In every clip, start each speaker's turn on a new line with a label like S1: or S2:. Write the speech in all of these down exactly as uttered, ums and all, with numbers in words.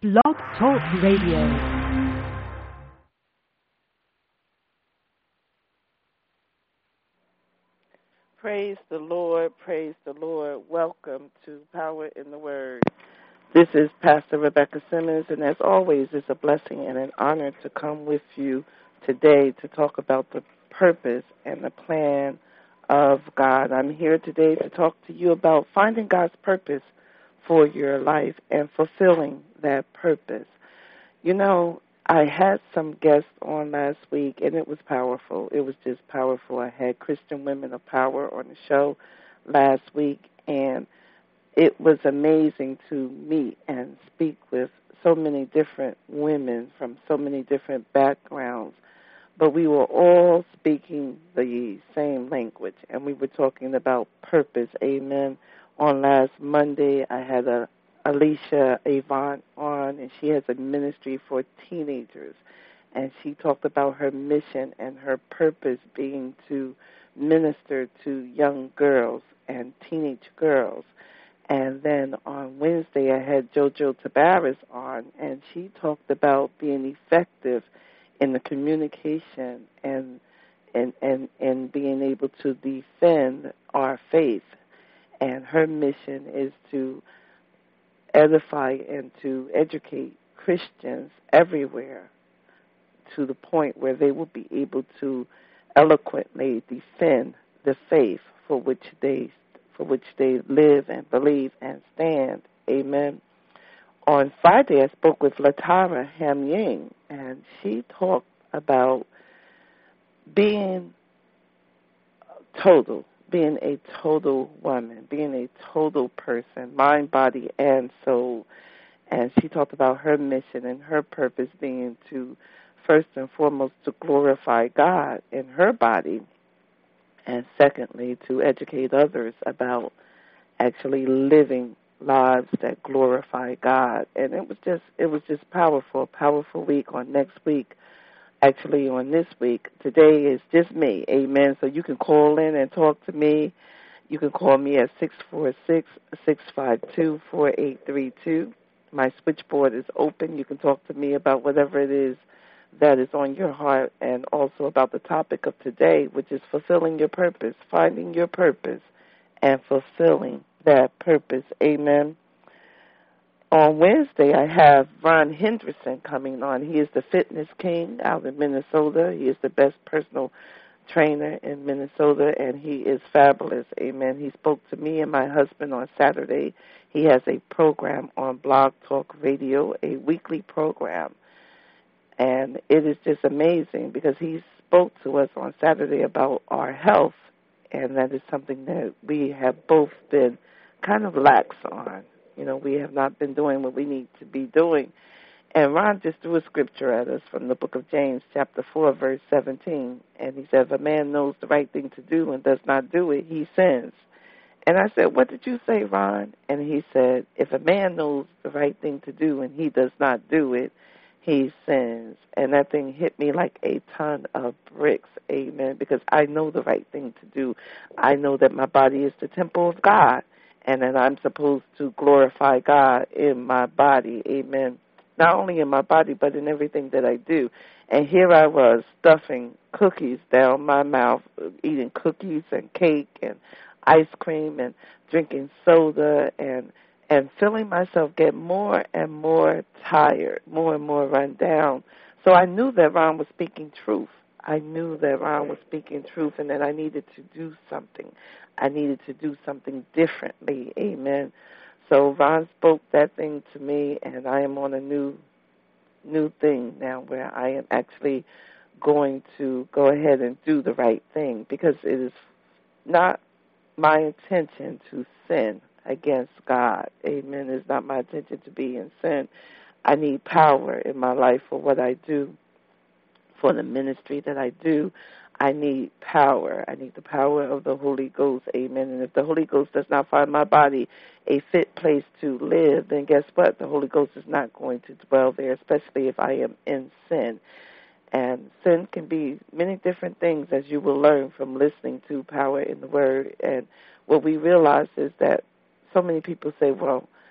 S1: Blog Talk Radio.
S2: Praise the Lord, praise the Lord. Welcome to Power in the Word. This is Pastor Rebecca Simmons, and as always, it's a blessing and an honor to come with you today to talk about the purpose and the plan of God. I'm here today to talk to you about finding God's purpose for your life and fulfilling that purpose. You know, I had some guests on last week, and it was powerful. It was just powerful. I had Christian Women of Power on the show last week, and it was amazing to meet and speak with so many different women from so many different backgrounds. But we were all speaking the same language, and we were talking about purpose. Amen. On last Monday, I had a Alicia Avant on, and she has a ministry for teenagers, and she talked about her mission and her purpose being to minister to young girls and teenage girls. And then on Wednesday, I had JoJo Tabaris on, and she talked about being effective in the communication and and and, and being able to defend our faith. And her mission is to edify and to educate Christians everywhere to the point where they will be able to eloquently defend the faith for which they for which they live and believe and stand. Amen. On Friday, I spoke with Latara Hamying, and she talked about being total, being a total woman, being a total person, mind, body, and soul. And she talked about her mission and her purpose being to, first and foremost, to glorify God in her body, and secondly, to educate others about actually living lives that glorify God. And it was just it was just powerful, a powerful week. On next week, actually on this week, today is just me, amen. So you can call in and talk to me. You can call me at six four six, six five two, four eight three two. My switchboard is open. You can talk to me about whatever it is that is on your heart, and also about the topic of today, which is fulfilling your purpose, finding your purpose, and fulfilling that purpose. Amen. On Wednesday, I have Ron Henderson coming on. He is the fitness king out in Minnesota. He is the best personal trainer in Minnesota, and he is fabulous. Amen. He spoke to me and my husband on Saturday. He has a program on Blog Talk Radio, a weekly program. And it is just amazing because he spoke to us on Saturday about our health, and that is something that we have both been kind of lax on. You know, we have not been doing what we need to be doing. And Ron just threw a scripture at us from the book of James, chapter four, verse seventeen. And he said, if a man knows the right thing to do and does not do it, he sins. And I said, what did you say, Ron? And he said, if a man knows the right thing to do and he does not do it, he sins. And that thing hit me like a ton of bricks, amen, because I know the right thing to do. I know that my body is the temple of God, and that I'm supposed to glorify God in my body, amen, not only in my body but in everything that I do. And here I was stuffing cookies down my mouth, eating cookies and cake and ice cream and drinking soda and and feeling myself get more and more tired, more and more run down. So I knew that Ron was speaking truth. I knew that Ron was speaking truth and that I needed to do something. I needed to do something differently, amen. So Ron spoke that thing to me, and I am on a new new thing now where I am actually going to go ahead and do the right thing, because it is not my intention to sin against God. Amen. It's not my intention to be in sin. I need power in my life for what I do, for the ministry that I do. I need power. I need the power of the Holy Ghost. Amen. And if the Holy Ghost does not find my body a fit place to live, then guess what? The Holy Ghost is not going to dwell there, especially if I am in sin. And sin can be many different things, as you will learn from listening to Power in the Word. And what we realize is that so many people say, well,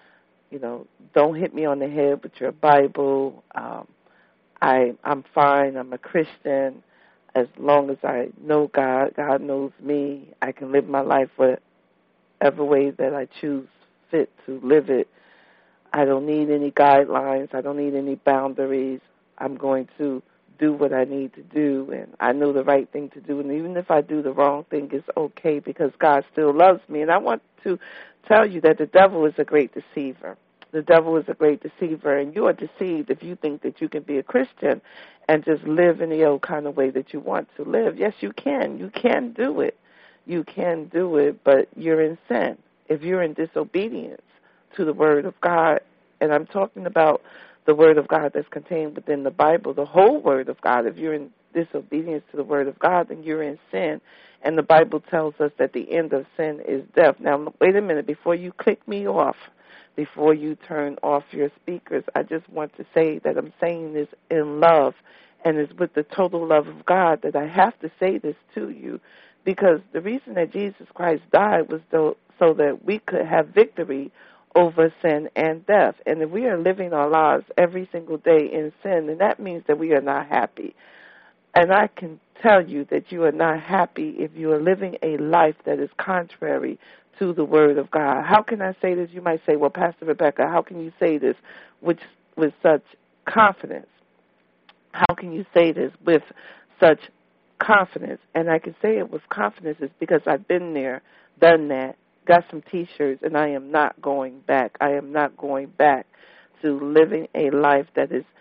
S2: you know, don't hit me on the head with your Bible. Um, I, I'm fine. I'm a Christian. As long as I know God, God knows me. I can live my life whatever way that I choose fit to live it. I don't need any guidelines. I don't need any boundaries. I'm going to do what I need to do, and I know the right thing to do. And even if I do the wrong thing, it's okay because God still loves me. And I want to tell you that the devil is a great deceiver. The devil is a great deceiver, and you are deceived if you think that you can be a Christian and just live in the old kind of way that you want to live. Yes, you can. You can do it. You can do it, but you're in sin. If you're in disobedience to the Word of God, and I'm talking about the Word of God that's contained within the Bible, the whole Word of God, if you're in disobedience to the Word of God, then you're in sin. And the Bible tells us that the end of sin is death. Now, wait a minute. Before you click me off, before you turn off your speakers, I just want to say that I'm saying this in love, and it's with the total love of God that I have to say this to you, because the reason that Jesus Christ died was so, so that we could have victory over sin and death. And if we are living our lives every single day in sin, then that means that we are not happy. And I can tell you that you are not happy if you are living a life that is contrary to the Word of God. How can I say this? You might say, well, Pastor Rebecca, how can you say this with, with such confidence? How can you say this with such confidence? And I can say it with confidence is because I've been there, done that, got some T-shirts, and I am not going back. I am not going back to living a life that is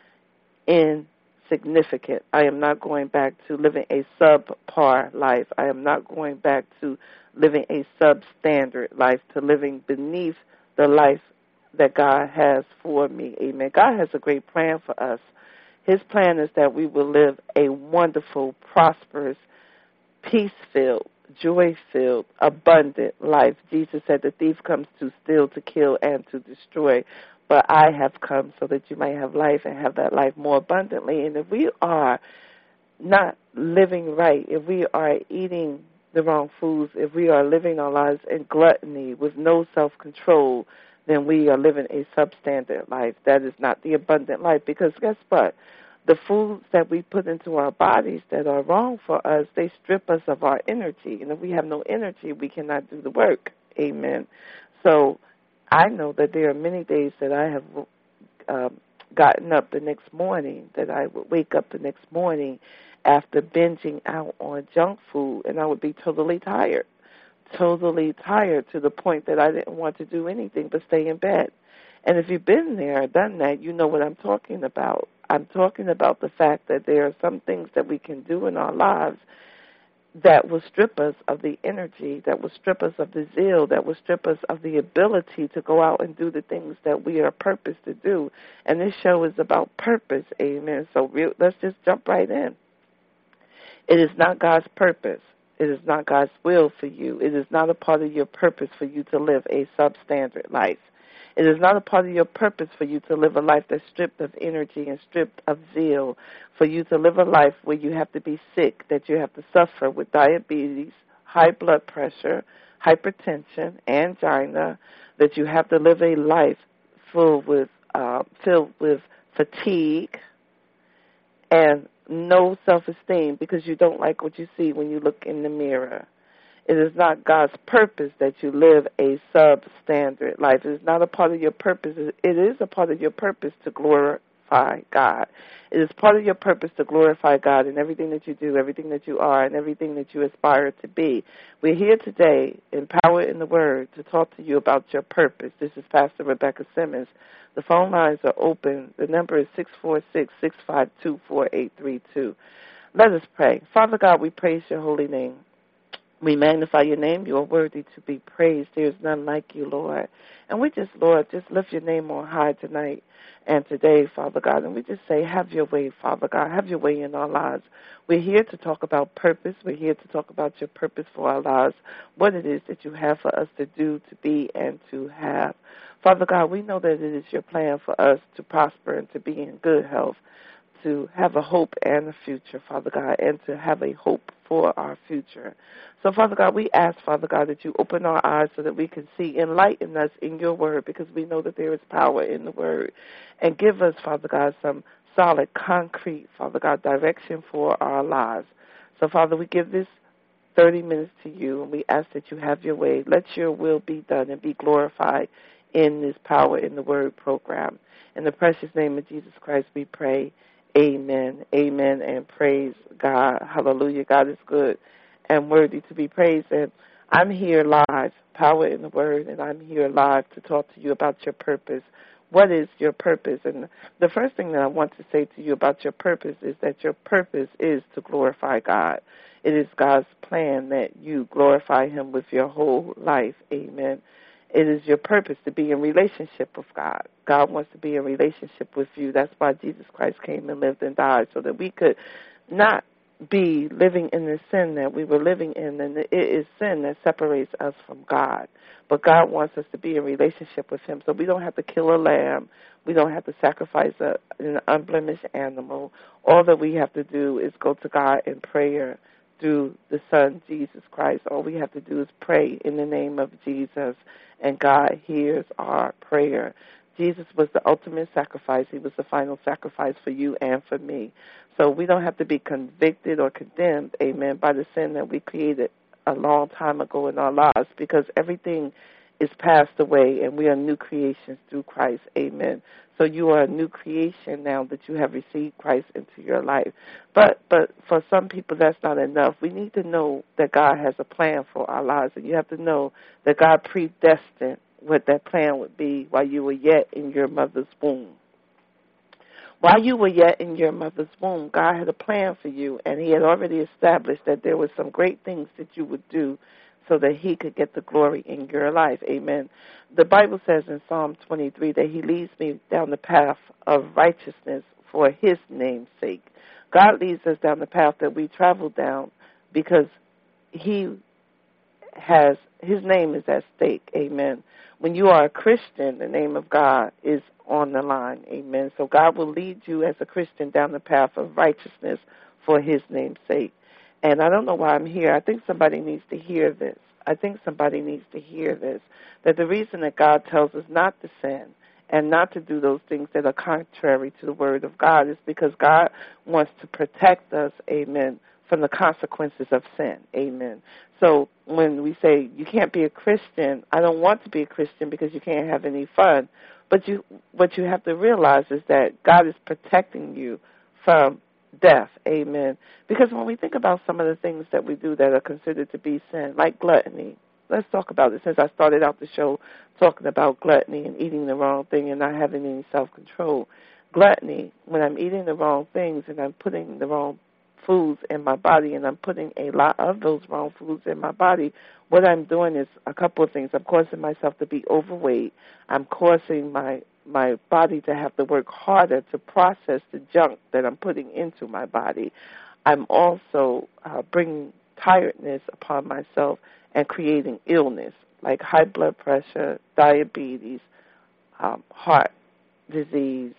S2: insignificant. I am not going back to living a subpar life. I am not going back to living a substandard life, to living beneath the life that God has for me. Amen. God has a great plan for us. His plan is that we will live a wonderful, prosperous, peace-filled, joy-filled, abundant life. Jesus said the thief comes to steal, to kill, and to destroy. But I have come so that you might have life and have that life more abundantly. And if we are not living right, if we are eating the wrong foods, if we are living our lives in gluttony with no self-control, then we are living a substandard life. That is not the abundant life, because guess what? The foods that we put into our bodies that are wrong for us, they strip us of our energy. And if we have no energy, we cannot do the work. Amen. So I know that there are many days that I have um, gotten up the next morning, that I would wake up the next morning after binging out on junk food, and I would be totally tired, totally tired to the point that I didn't want to do anything but stay in bed. And if you've been there or done that, you know what I'm talking about. I'm talking about the fact that there are some things that we can do in our lives that will strip us of the energy, that will strip us of the zeal, that will strip us of the ability to go out and do the things that we are purposed to do. And this show is about purpose, amen. So re- let's just jump right in. It is not God's purpose. It is not God's will for you. It is not a part of your purpose for you to live a substandard life. It is not a part of your purpose for you to live a life that's stripped of energy and stripped of zeal, for you to live a life where you have to be sick, that you have to suffer with diabetes, high blood pressure, hypertension, angina, that you have to live a life full with, uh, filled with fatigue and no self-esteem because you don't like what you see when you look in the mirror. It is not God's purpose that you live a substandard life. It is not a part of your purpose. It is a part of your purpose to glorify God. It is part of your purpose to glorify God in everything that you do, everything that you are, and everything that you aspire to be. We're here today, empowered in the Word, to talk to you about your purpose. This is Pastor Rebecca Simmons. The phone lines are open. The number is six four six, six five two, four eight three two. Let us pray. Father God, we praise your holy name. We magnify your name. You are worthy to be praised. There is none like you, Lord. And we just, Lord, just lift your name on high tonight and today, Father God. And we just say, have your way, Father God. Have your way in our lives. We're here to talk about purpose. We're here to talk about your purpose for our lives, what it is that you have for us to do, to be, and to have. Father God, we know that it is your plan for us to prosper and to be in good health, to have a hope and a future, Father God, and to have a hope for our future. So, Father God, we ask, Father God, that you open our eyes so that we can see, enlighten us in your word, because we know that there is power in the word, and give us, Father God, some solid, concrete, Father God, direction for our lives. So, Father, we give this thirty minutes to you, and we ask that you have your way. Let your will be done and be glorified in this Power in the Word program. In the precious name of Jesus Christ, we pray. Amen. Amen. And praise God. Hallelujah. God is good and worthy to be praised. And I'm here live, Power in the Word, and I'm here live to talk to you about your purpose. What is your purpose? And the first thing that I want to say to you about your purpose is that your purpose is to glorify God. It is God's plan that you glorify him with your whole life. Amen. It is your purpose to be in relationship with God. God wants to be in relationship with you. That's why Jesus Christ came and lived and died, so that we could not be living in the sin that we were living in. And it is sin that separates us from God. But God wants us to be in relationship with him, so we don't have to kill a lamb. We don't have to sacrifice a, an unblemished animal. All that we have to do is go to God in prayer through the Son, Jesus Christ. All we have to do is pray in the name of Jesus, and God hears our prayer. Jesus was the ultimate sacrifice. He was the final sacrifice for you and for me. So we don't have to be convicted or condemned, amen, by the sin that we created a long time ago in our lives, because everything is passed away and we are new creations through Christ, amen. So you are a new creation now that you have received Christ into your life. But but for some people that's not enough. We need to know that God has a plan for our lives, and you have to know that God predestined what that plan would be while you were yet in your mother's womb. While you were yet in your mother's womb, God had a plan for you, and he had already established that there were some great things that you would do so that he could get the glory in your life. Amen. The Bible says in Psalm twenty-three that he leads me down the path of righteousness for his name's sake. God leads us down the path that we travel down because he has, his name is at stake. Amen. When you are a Christian, the name of God is on the line. Amen. So God will lead you as a Christian down the path of righteousness for his name's sake. And I don't know why I'm here. I think somebody needs to hear this. I think somebody needs to hear this, that the reason that God tells us not to sin and not to do those things that are contrary to the word of God is because God wants to protect us, amen, from the consequences of sin, amen. So when we say you can't be a Christian, I don't want to be a Christian because you can't have any fun, but you, what you have to realize is that God is protecting you from death, amen. Because when we think about some of the things that we do that are considered to be sin, like gluttony, let's talk about it since I started out the show talking about gluttony and eating the wrong thing and not having any self-control. Gluttony, when I'm eating the wrong things and I'm putting the wrong foods in my body and I'm putting a lot of those wrong foods in my body, what I'm doing is a couple of things. I'm causing myself to be overweight. I'm causing my my body to have to work harder to process the junk that I'm putting into my body. I'm also uh, bringing tiredness upon myself and creating illness like high blood pressure, diabetes, um, heart disease,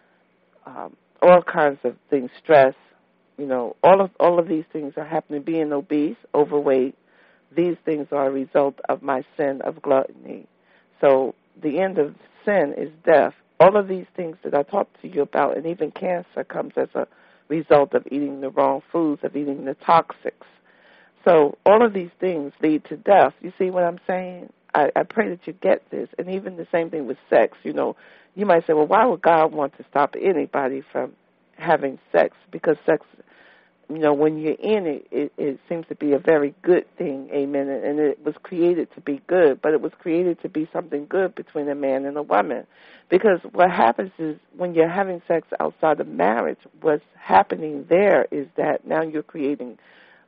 S2: um, all kinds of things, stress. You know, all of all of these things are happening. Being obese, overweight, these things are a result of my sin of gluttony. So the end of sin is death. All of these things that I talked to you about, and even cancer, comes as a result of eating the wrong foods, of eating the toxics. So all of these things lead to death. You see what I'm saying? I, I pray that you get this. And even the same thing with sex. You know, you might say, well, why would God want to stop anybody from having sex? Because sex, you know, when you're in it, it, it seems to be a very good thing, amen, and it was created to be good, but it was created to be something good between a man and a woman. Because what happens is when you're having sex outside of marriage, what's happening there is that now you're creating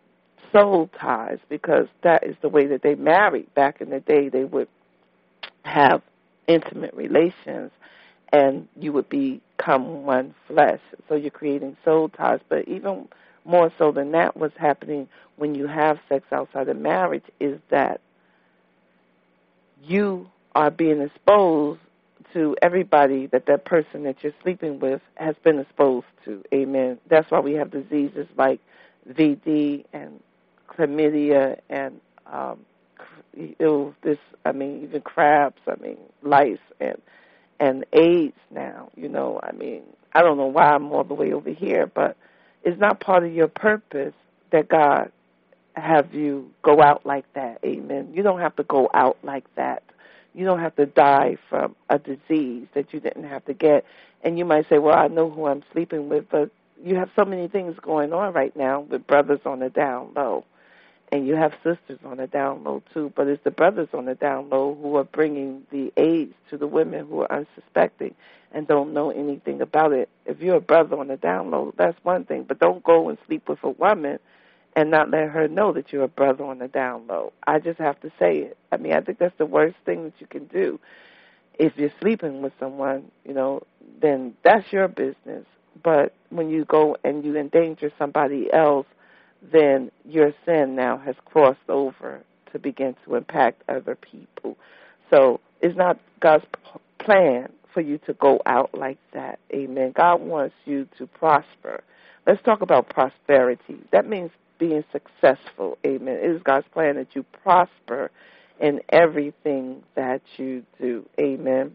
S2: soul ties, because that is the way that they married. Back in the day, they would have intimate relations, and you would become one flesh. So you're creating soul ties, but even more so than that, what's happening when you have sex outside of marriage is that you are being exposed to everybody that that person that you're sleeping with has been exposed to. Amen. That's why we have diseases like V D and chlamydia and um, it was this. I mean, even crabs. I mean, lice and and AIDS now. You know, I mean, I don't know why I'm all the way over here, but it's not part of your purpose that God have you go out like that. Amen. You don't have to go out like that. You don't have to die from a disease that you didn't have to get. And you might say, well, I know who I'm sleeping with, but you have so many things going on right now with brothers on the down low. And you have sisters on the down low, too. But it's the brothers on the down low who are bringing the AIDS to the women who are unsuspecting and don't know anything about it. If you're a brother on the down low, that's one thing. But don't go and sleep with a woman and not let her know that you're a brother on the down low. I just have to say it. I mean, I think that's the worst thing that you can do. If you're sleeping with someone, you know, then that's your business. But when you go and you endanger somebody else, then your sin now has crossed over to begin to impact other people. So it's not God's plan for you to go out like that. Amen. God wants you to prosper. Let's talk about prosperity. That means being successful. Amen. It is God's plan that you prosper in everything that you do. Amen.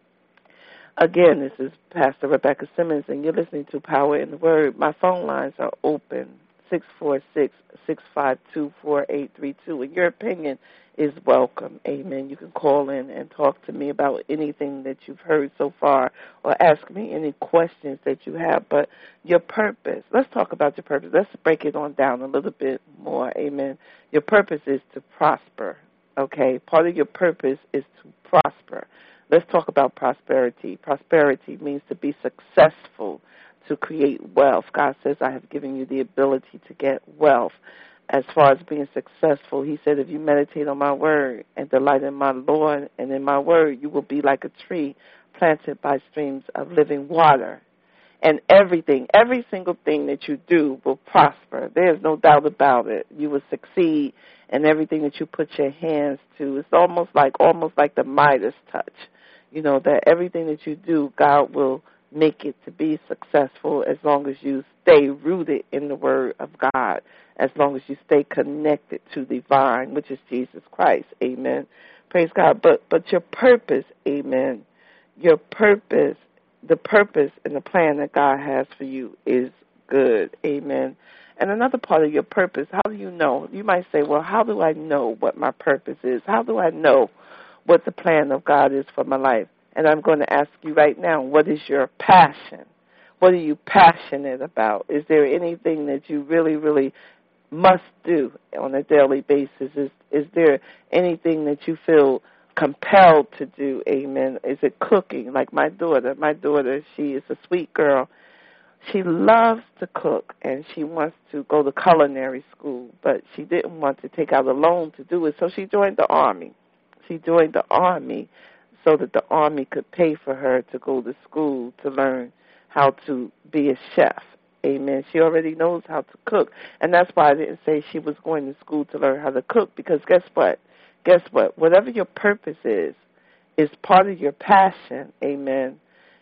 S2: Again, this is Pastor Rebecca Simmons, and you're listening to Power in the Word. My phone lines are open, six four six, six five two, four eight three two, and your opinion is welcome. Amen. You can call in and talk to me about anything that you've heard so far or ask me any questions that you have. But your purpose, let's talk about your purpose. Let's break it on down a little bit more. Amen. Your purpose is to prosper, okay? Part of your purpose is to prosper. Let's talk about prosperity. Prosperity means to be successful, to create wealth. God says, I have given you the ability to get wealth. As far as being successful, he said, if you meditate on my word and delight in my Lord and in my word, you will be like a tree planted by streams of living water. And everything, every single thing that you do will prosper. There's no doubt about it. You will succeed in everything that you put your hands to. It's almost like almost like the Midas touch. You know, that everything that you do, God will make it to be successful as long as you stay rooted in the Word of God, as long as you stay connected to the vine, which is Jesus Christ. Amen. Praise God. But but your purpose, amen, your purpose, the purpose and the plan that God has for you is good. Amen. And another part of your purpose, how do you know? You might say, well, how do I know what my purpose is? How do I know what the plan of God is for my life? And I'm going to ask you right now, what is your passion? What are you passionate about? Is there anything that you really, really must do on a daily basis? Is is there anything that you feel compelled to do? Amen. Is it cooking? Like my daughter. My daughter, she is a sweet girl. She loves to cook, and she wants to go to culinary school, but she didn't want to take out a loan to do it, so she joined the Army. She joined the Army so that the Army could pay for her to go to school to learn how to be a chef. Amen. She already knows how to cook. And that's why I didn't say she was going to school to learn how to cook, because guess what? Guess what? Whatever your purpose is, is part of your passion. Amen.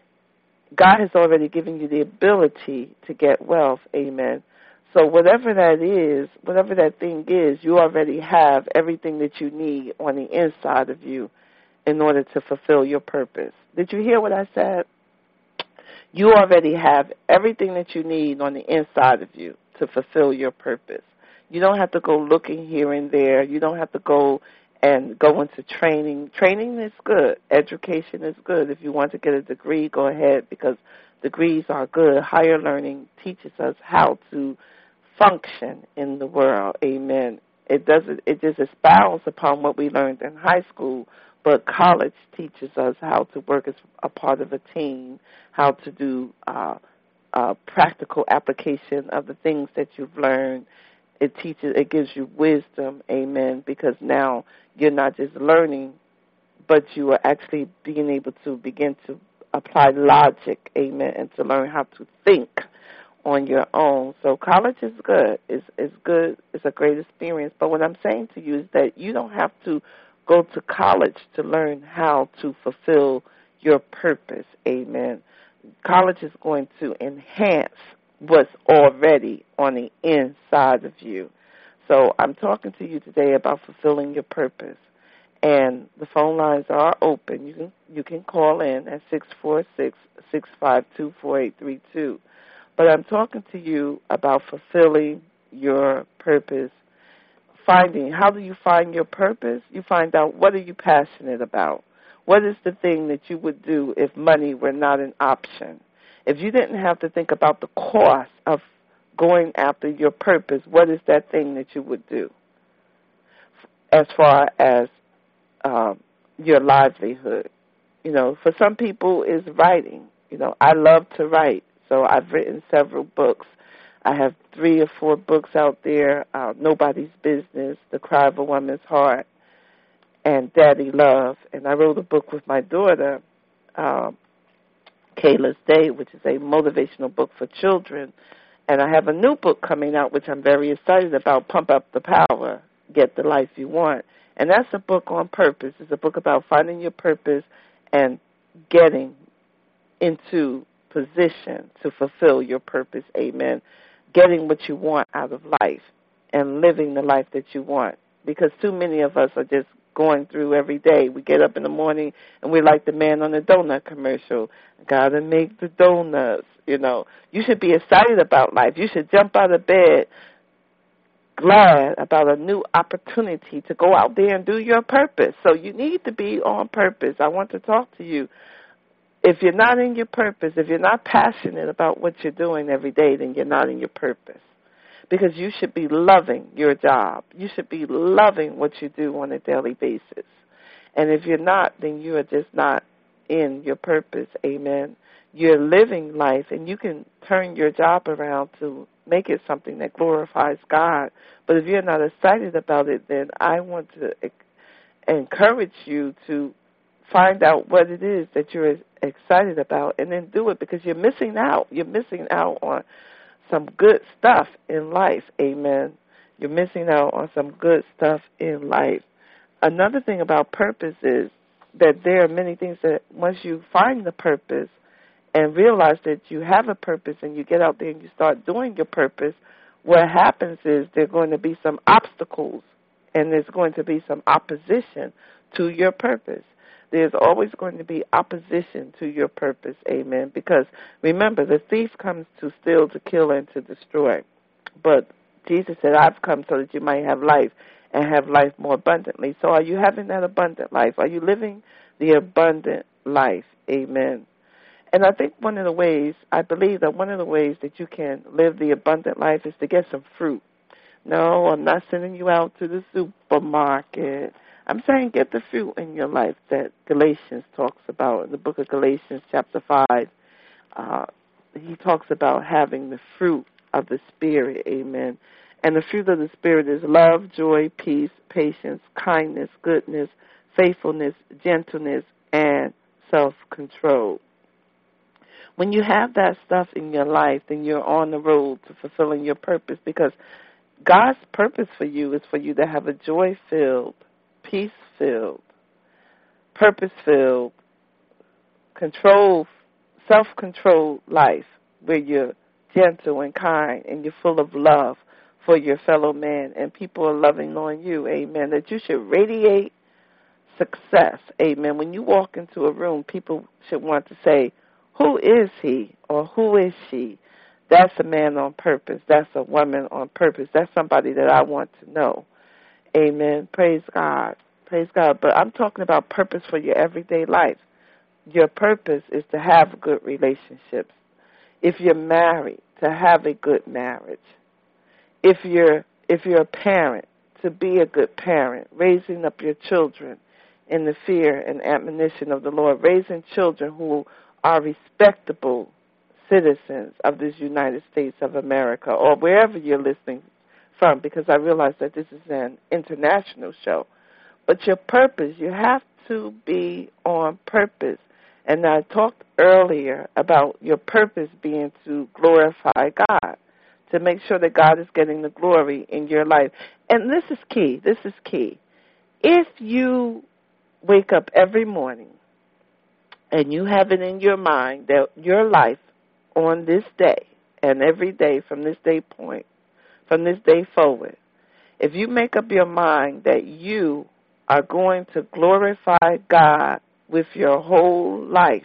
S2: God has already given you the ability to get wealth. Amen. So whatever that is, whatever that thing is, you already have everything that you need on the inside of you in order to fulfill your purpose. Did you hear what I said? You already have everything that you need on the inside of you to fulfill your purpose. You don't have to go looking here and there. You don't have to go and go into training. Training is good. Education is good. If you want to get a degree, go ahead, because degrees are good. Higher learning teaches us how to function in the world. Amen. It doesn't. It just expounds upon what we learned in high school, but college teaches us how to work as a part of a team, how to do uh, uh, practical application of the things that you've learned. It teaches. It gives you wisdom. Amen. Because now you're not just learning, but you are actually being able to begin to apply logic. Amen. And to learn how to think on your own. So college is good. It's, it's good. It's a great experience. But what I'm saying to you is that you don't have to go to college to learn how to fulfill your purpose. Amen. College is going to enhance what's already on the inside of you. So I'm talking to you today about fulfilling your purpose. And the phone lines are open. You can you can call in at six four six, six five two, four eight three two. But I'm talking to you about fulfilling your purpose. Finding, how do you find your purpose? You find out, what are you passionate about? What is the thing that you would do if money were not an option? If you didn't have to think about the cost of going after your purpose, what is that thing that you would do as far as um, your livelihood? You know, for some people it's writing. You know, I love to write, so I've written several books. I have three or four books out there, uh, Nobody's Business, The Cry of a Woman's Heart, and Daddy Love. And I wrote a book with my daughter, um, Kayla's Day, which is a motivational book for children. And I have a new book coming out, which I'm very excited about, Pump Up the Power, Get the Life You Want. And that's a book on purpose. It's a book about finding your purpose and getting into position to fulfill your purpose. Amen. Getting what you want out of life and living the life that you want. Because too many of us are just going through every day. We get up in the morning and we're like the man on the donut commercial. Gotta make the donuts, you know. You should be excited about life. You should jump out of bed glad about a new opportunity to go out there and do your purpose. So you need to be on purpose. I want to talk to you. If you're not in your purpose, if you're not passionate about what you're doing every day, then you're not in your purpose. Because you should be loving your job. You should be loving what you do on a daily basis. And if you're not, then you are just not in your purpose. Amen. You're living life, and you can turn your job around to make it something that glorifies God. But if you're not excited about it, then I want to encourage you to find out what it is that you're excited about and then do it, because you're missing out. You're missing out on some good stuff in life. Amen. You're missing out on some good stuff in life. Another thing about purpose is that there are many things that once you find the purpose and realize that you have a purpose and you get out there and you start doing your purpose, what happens is there are going to be some obstacles and there's going to be some opposition to your purpose. There's always going to be opposition to your purpose, amen, because remember, the thief comes to steal, to kill, and to destroy. But Jesus said, I've come so that you might have life and have life more abundantly. So are you having that abundant life? Are you living the abundant life? Amen. And I think one of the ways, I believe that one of the ways that you can live the abundant life is to get some fruit. No, I'm not sending you out to the supermarket. I'm saying get the fruit in your life that Galatians talks about. In the book of Galatians chapter five, uh, he talks about having the fruit of the Spirit, amen. And the fruit of the Spirit is love, joy, peace, patience, kindness, goodness, faithfulness, gentleness, and self-control. When you have that stuff in your life, then you're on the road to fulfilling your purpose, because God's purpose for you is for you to have a joy-filled, peace-filled, purpose-filled, control, self-controlled life where you're gentle and kind and you're full of love for your fellow man and people are loving on you, amen, that you should radiate success, amen. When you walk into a room, people should want to say, who is he or who is she? That's a man on purpose. That's a woman on purpose. That's somebody that I want to know. Amen. Praise God. Praise God. But I'm talking about purpose for your everyday life. Your purpose is to have good relationships. If you're married, to have a good marriage. If you're if you're a parent, to be a good parent, raising up your children in the fear and admonition of the Lord, raising children who are respectable citizens of this United States of America, or wherever you're listening from, because I realize that this is an international show. But your purpose, you have to be on purpose. And I talked earlier about your purpose being to glorify God, to make sure that God is getting the glory in your life. And this is key. This is key. If you wake up every morning and you have it in your mind that your life on this day and every day from this day point, from this day forward, if you make up your mind that you are going to glorify God with your whole life,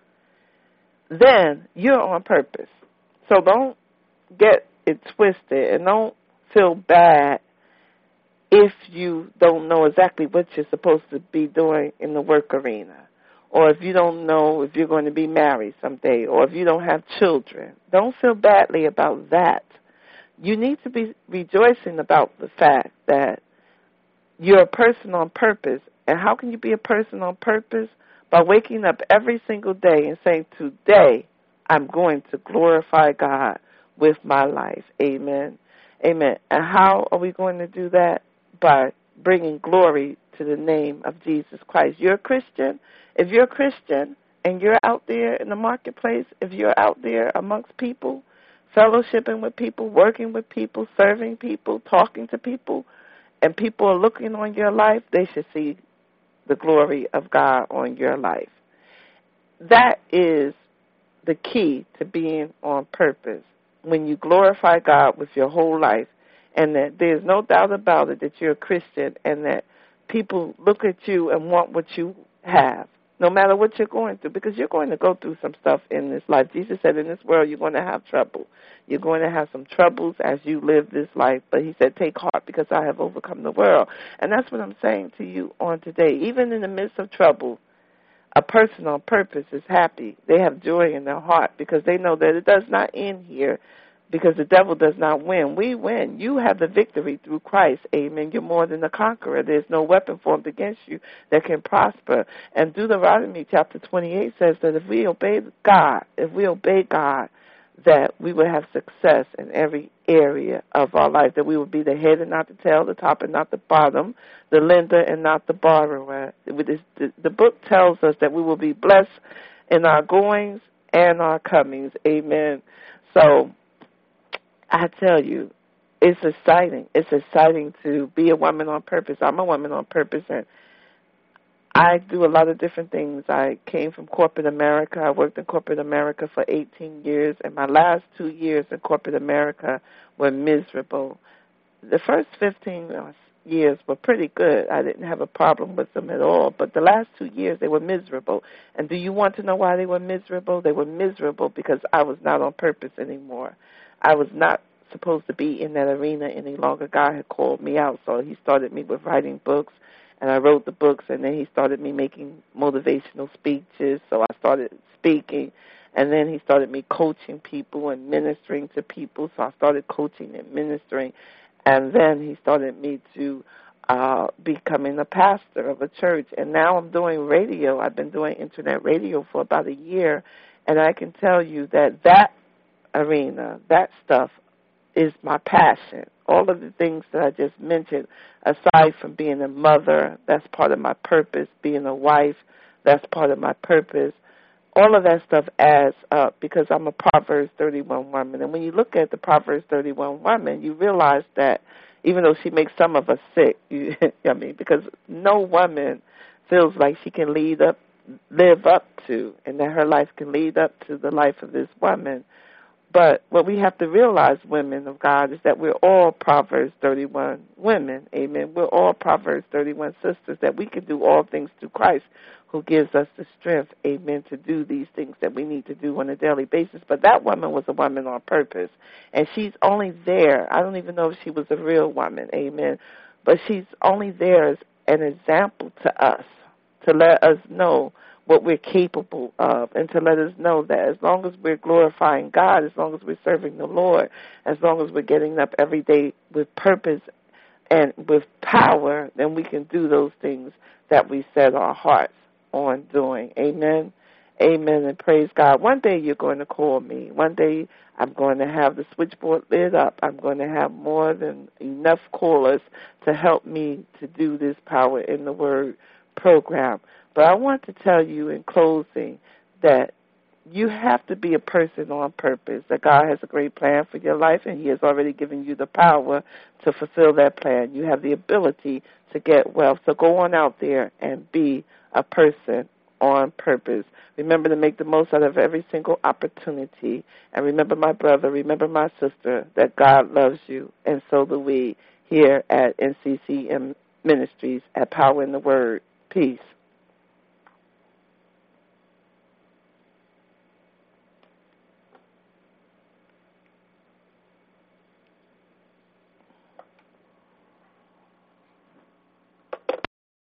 S2: then you're on purpose. So don't get it twisted and don't feel bad if you don't know exactly what you're supposed to be doing in the work arena, or if you don't know if you're going to be married someday, or if you don't have children. Don't feel badly about that. You need to be rejoicing about the fact that you're a person on purpose. And how can you be a person on purpose? By waking up every single day and saying, today I'm going to glorify God with my life. Amen. Amen. And how are we going to do that? By bringing glory to the name of Jesus Christ. You're a Christian. If you're a Christian and you're out there in the marketplace, if you're out there amongst people, fellowshipping with people, working with people, serving people, talking to people, and people are looking on your life, they should see the glory of God on your life. That is the key to being on purpose. When you glorify God with your whole life, and that there's no doubt about it that you're a Christian, and that people look at you and want what you have, no matter what you're going through, because you're going to go through some stuff in this life. Jesus said in this world you're going to have trouble. You're going to have some troubles as you live this life, but he said, take heart because I have overcome the world. And that's what I'm saying to you on today. Even in the midst of trouble, a person on purpose is happy. They have joy in their heart because they know that it does not end here, because the devil does not win. We win. You have the victory through Christ. Amen. You're more than a conqueror. There's no weapon formed against you that can prosper. And Deuteronomy chapter twenty-eight says that if we obey God, if we obey God, that we will have success in every area of our life, that we will be the head and not the tail, the top and not the bottom, the lender and not the borrower. The book tells us that we will be blessed in our goings and our comings. Amen. So I tell you, it's exciting. It's exciting to be a woman on purpose. I'm a woman on purpose, and I do a lot of different things. I came from corporate America. I worked in corporate America for eighteen years, and my last two years in corporate America were miserable. The first fifteen years were pretty good. I didn't have a problem with them at all, but the last two years they were miserable. And do you want to know why they were miserable? They were miserable because I was not on purpose anymore. I was not supposed to be in that arena any longer. God had called me out, so he started me with writing books, and I wrote the books, and then he started me making motivational speeches, so I started speaking, and then he started me coaching people and ministering to people, so I started coaching and ministering, and then he started me to uh, becoming a pastor of a church, and now I'm doing radio. I've been doing internet radio for about a year, and I can tell you that that arena, that stuff is my passion. All of the things that I just mentioned, aside from being a mother, that's part of my purpose. Being a wife, that's part of my purpose. All of that stuff adds up because I'm a Proverbs thirty-one woman. And when you look at the Proverbs thirty-one woman, you realize that even though she makes some of us sick, you, I mean, because no woman feels like she can lead up, live up to, and that her life can lead up to the life of this woman. But what we have to realize, women of God, is that we're all Proverbs thirty-one women. Amen. We're all Proverbs thirty-one sisters, that we can do all things through Christ who gives us the strength, amen, to do these things that we need to do on a daily basis. But that woman was a woman on purpose, and she's only there. I don't even know if she was a real woman, amen, but she's only there as an example to us, to let us know what we're capable of, and to let us know that as long as we're glorifying God, as long as we're serving the Lord, as long as we're getting up every day with purpose and with power, then we can do those things that we set our hearts on doing. Amen. Amen, and praise God. One day you're going to call me. One day I'm going to have the switchboard lit up. I'm going to have more than enough callers to help me to do this Power in the Word program. But I want to tell you in closing that you have to be a person on purpose, that God has a great plan for your life, and he has already given you the power to fulfill that plan. You have the ability to get wealth. So go on out there and be a person on purpose. Remember to make the most out of every single opportunity. And remember, my brother, remember my sister, that God loves you, and so do we here at N C C M Ministries at Power in the Word. Peace.